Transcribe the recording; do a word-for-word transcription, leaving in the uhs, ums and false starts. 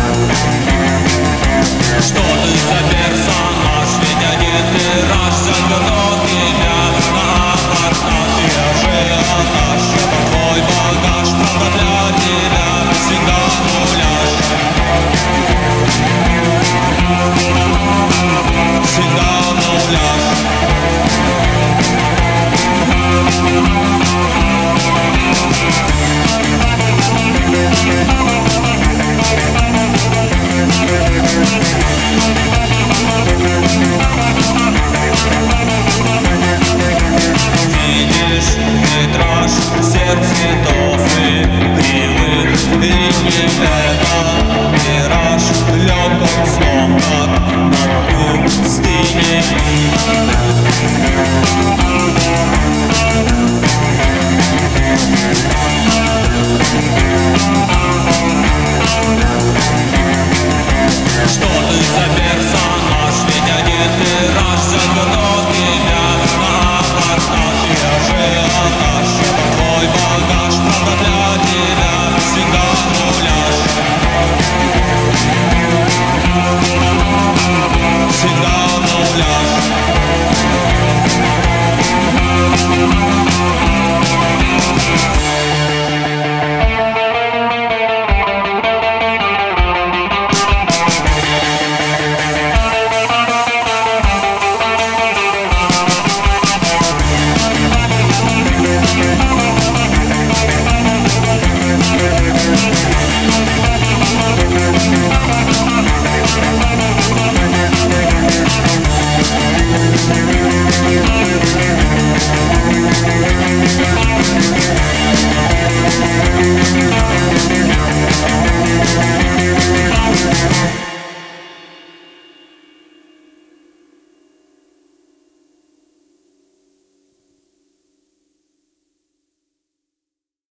Что ты за персонаж? Ведь один тираж завернул тебя на аппарат. Я же алкаш, это твой багаж, правда для тебя всегда муляж. Всегда муляж. Видишь витраж всех цветов и кривых линий. Это мираж, лёг он сном, как над пустыней.